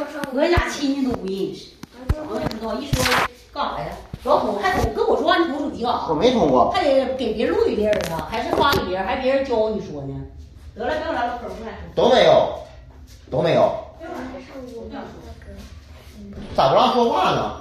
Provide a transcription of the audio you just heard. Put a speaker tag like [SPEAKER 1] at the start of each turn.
[SPEAKER 1] 我家亲戚都不认识，我也不知道。一说干啥呀？老通还通跟我说你通手机干啥？
[SPEAKER 2] 我没通过，
[SPEAKER 1] 还得给别人录给别人呢，还是发给别人，还别人教你说呢。得了，不用来了，可不来。
[SPEAKER 2] 都没有，都没有。咋不让说话呢？